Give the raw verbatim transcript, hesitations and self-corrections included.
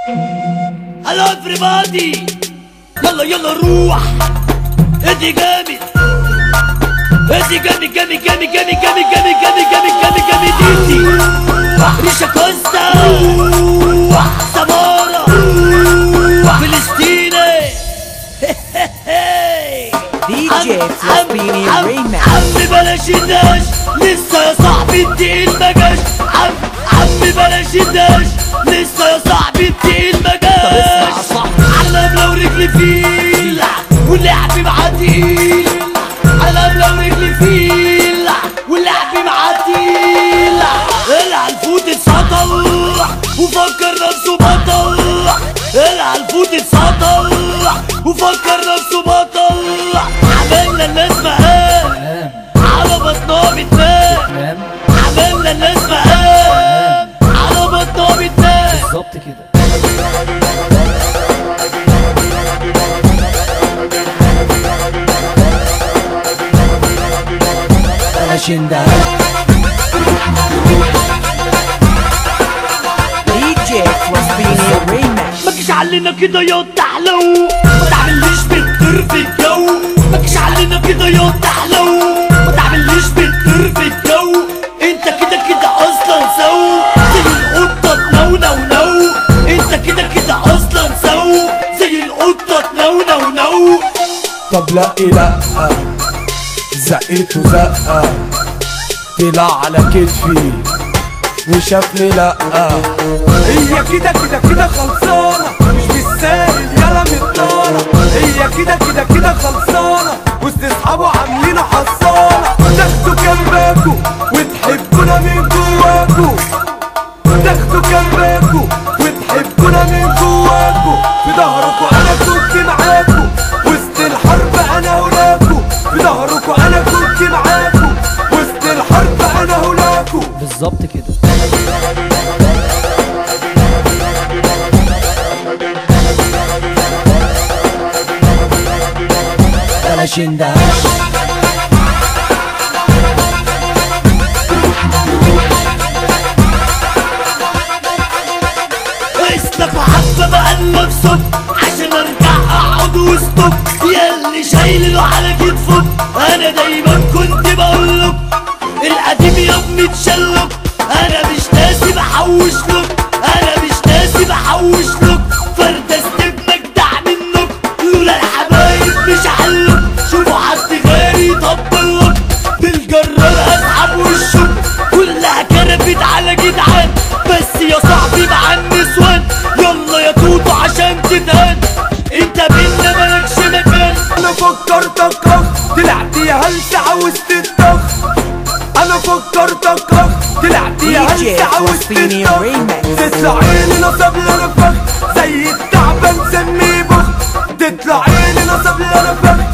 هلو everybody، يلا يلا روح ادي جامد، ادي جامد جامد جامد جامد جامد جامد جامد جامد جامد جامد ديتي ريشا كوستا سمارة فلسطيني دي جي فلسطيني ريماكس. عمي بلاش الداش لسه يا صاحبي التقيل مجاش، عم عمي بلاش الداش لسه يا صاحبي التقيل مجاش. علم لو رجلي فيل ولعبي معاه تقيل، علم لو رجلي فيل ولعبي معاه تقيل. العلفوت اتسطل وفكر نفسه بطل، العلفوت اتسطل وفكر نفسه بطل. عملنا الناس مقام على بطنها بتنام، عملنا الناس مقام على بطنها بتنام بالظبط كده. بلاش اندهاش. دي جي فلسطيني ريماكس. مكش علينا كده يا تحلو، ما تعمليش بتطير في الجو. مكش علينا كده يا تحلو، ما تعمليش بتطير في الجو. انت كده كده اصلا سو زي القطة تنو نو نو، انت كده كده اصلا سو زي القطة تنو نو نو. طب لا لا زقيته زقة طلع على كتفي وشافني لا، هي كده كده كده خلصانة مش بالساهل يلا متطارة، هي كده كده كده خلصانة وسط اصحابه عاملين حصانة. تاخدوا جنباكوا وتحبونا من جواكوا، تاخدوا جنباكوا وتحبونا من جواكوا. في ظهركوا انا كنت معاكوا وسط الحرب انا هناكوا، في ظهركوا انا كنت معاكوا وسط الحرب انا هناكوا. بالظبط كده. بلاش اندهاش. اسلك وحبة بقلب صب عشان ارجع اقعد وسطك، ياللي شايله على كتفك. انا دايما كنت بقولك القديم يا ابني اتشلك، انا مش ناسي بحوش لك، انا مش ناسي بحوش لك. فردست بمجدع منك لولا الحبايب مش حلك. شوفوا حد غيري يطبلك بالجرار اسحب وشك، كلها كرفت على جدعان بس يا صاحبي مع النسوان. يلا يا توتو عشان تتهان، انت بينا مالكش مكان. انا فكرتك اخ طلعت يا هلس عاوز تتخ، انا فكرتك اخ طلعت يا هلس عاوز تتخ. تطلع عيني نصب لنا فخ زي التعبان سميه بخ، تطلع عيني نصب لنا فخ